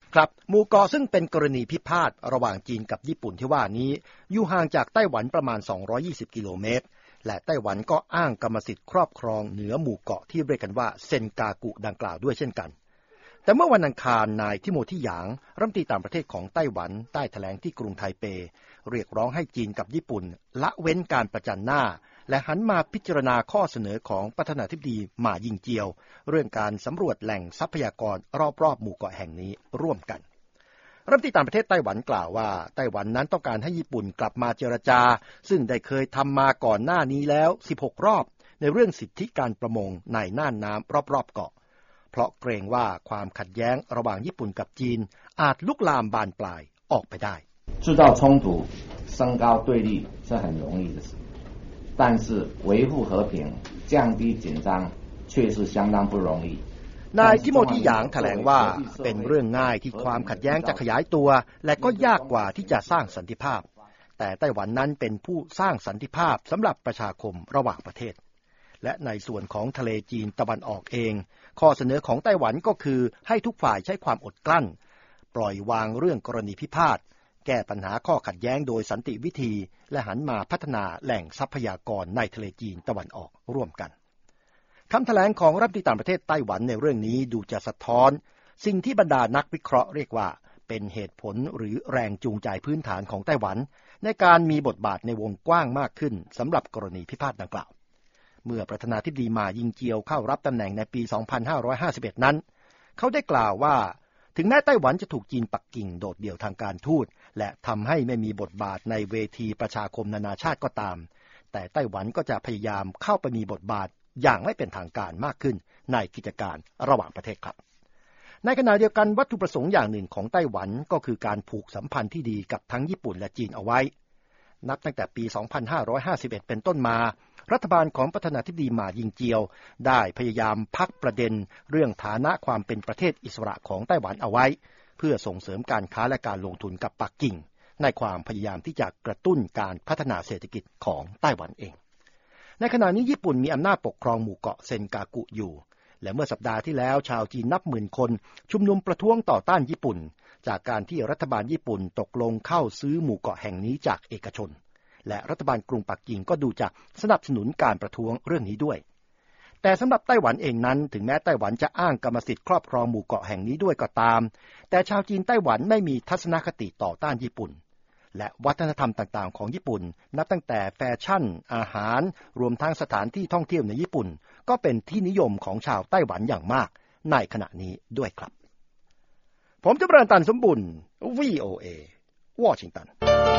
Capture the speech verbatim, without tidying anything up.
ครับหมู่เกาะซึ่งเป็นกรณีพิพาทระหว่างจีนกับญี่ปุ่นที่ว่านี้อยู่ห่างจากไต้หวันประมาณสองร้อยยี่สิบกิโลเมตรและไต้หวันก็อ้างกรรมสิทธิ์ครอบครองเหนือหมู่เกาะที่เรียกกันว่าเซนกากุดังกล่าวด้วยเช่นกันแต่เมื่อวันอังคารนายทิโมธีหยางรัฐมนตรีต่างประเทศของไต้หวันได้แถลงที่กรุงไทเปเรียกร้องให้จีนกับญี่ปุ่นละเว้นการประจันหน้าและหันมาพิจารณาข้อเสนอของประธานาธิบดีหม่ายิงเจียวเรื่องการสำรวจแหล่งทรัพยากรรอบๆหมู่เกาะแห่งนี้ร่วมกันรัฐมนตรีต่างประเทศไต้หวันกล่าวว่าไต้หวันนั้นต้องการให้ญี่ปุ่นกลับมาเจรจาซึ่งได้เคยทำมาก่อนหน้านี้แล้วสิบหกรอบในเรื่องสิทธิการประมงในน่านน้ำรอบๆเกาะเพราะเกรงว่าความขัดแย้งระหว่างญี่ปุ่นกับจีนอาจลุกลามบานปลายออกไปได้制造冲突升高对立是很容易的事但是维护和平降低紧张却是相当不容易นายทิโมธีหยางแถลงว่าเป็นเรื่องง่ายที่ความขัดแย้งจะขยายตัวและก็ยากกว่าที่จะสร้างสันติภาพแต่ไต้หวันนั้นเป็นผู้สร้างสันติภาพสำหรับประชาคมระหว่างประเทศและในส่วนของทะเลจีนตะวันออกเองข้อเสนอของไต้หวันก็คือให้ทุกฝ่ายใช้ความอดกลั้นปล่อยวางเรื่องกรณีพิพาทแก้ปัญหาข้อขัดแย้งโดยสันติวิธีและหันมาพัฒนาแหล่งทรัพยากรในทะเลจีนตะวันออกร่วมกันคำแถลงของรัฐมนตรีต่างประเทศไต้หวันในเรื่องนี้ดูจะสะท้อนสิ่งที่บรรดานักวิเคราะห์เรียกว่าเป็นเหตุผลหรือแรงจูงใจพื้นฐานของไต้หวันในการมีบทบาทในวงกว้างมากขึ้นสำหรับกรณีพิพาทดังกล่าวเมื่อประธานาธิบดีหม่ายิงเจียวเข้ารับตำแหน่งในปี สองพันห้าร้อยห้าสิบเอ็ด นั้นเขาได้กล่าวว่าถึงแม้ไต้หวันจะถูกจีนปักกิ่งโดดเดี่ยวทางการทูตและทำให้ไม่มีบทบาทในเวทีประชาคมนานาชาติก็ตามแต่ไต้หวันก็จะพยายามเข้าไปมีบทบาทอย่างไม่เป็นทางการมากขึ้นในกิจการระหว่างประเทศครับในขณะเดียวกันวัตถุประสงค์อย่างหนึ่งของไต้หวันก็คือการผูกสัมพันธ์ที่ดีกับทั้งญี่ปุ่นและจีนเอาไว้นับตั้งแต่ปี สองพันห้าร้อยห้าสิบเอ็ด เป็นต้นมารัฐบาลของประธานาธิบดีหม่ายิงเจียวได้พยายามพักประเด็นเรื่องฐานะความเป็นประเทศอิสระของไต้หวันเอาไว้เพื่อส่งเสริมการค้าและการลงทุนกับปักกิ่งในความพยายามที่จะกระตุ้นการพัฒนาเศรษฐกิจของไต้หวันเองในขณะนี้ญี่ปุ่นมีอำนาจปกครองหมู่เกาะเซนกากุอยู่และเมื่อสัปดาห์ที่แล้วชาวจีนนับหมื่นคนชุมนุมประท้วงต่อต้านญี่ปุ่นจากการที่รัฐบาลญี่ปุ่นตกลงเข้าซื้อหมู่เกาะแห่งนี้จากเอกชนและรัฐบาลกรุงปักกิ่งก็ดูจะสนับสนุนการประท้วงเรื่องนี้ด้วยแต่สำหรับไต้หวันเองนั้นถึงแม้ไต้หวันจะอ้างกรรมสิทธิ์ครอบครองหมู่เกาะแห่งนี้ด้วยก็ตามแต่ชาวจีนไต้หวันไม่มีทัศนคติต่อต้านญี่ปุ่นและวัฒนธรรมต่างๆของญี่ปุ่นนับตั้งแต่แฟชั่นอาหารรวมทั้งสถานที่ท่องเที่ยวในญี่ปุ่นก็เป็นที่นิยมของชาวไต้หวันอย่างมากในขณะนี้ด้วยครับผมจะเริ่มตันสมบุญ วี โอ เอ วอชิงตัน